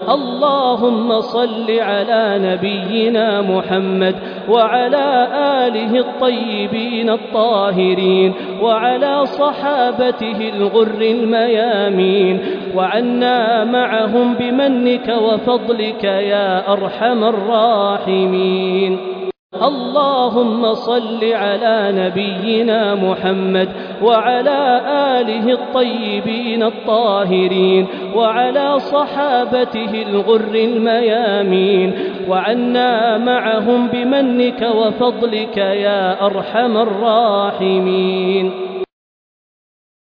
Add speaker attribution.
Speaker 1: اللهم صل على نبينا محمد وعلى آله الطيبين الطاهرين وعلى صحابته الغر الميامين، وعنا معهم بمنك وفضلك يا أرحم الراحمين. اللهم صل على نبينا محمد وعلى آله الطيبين الطاهرين وعلى صحابته الغر الميامين، وعنا معهم بمنك وفضلك يا أرحم الراحمين.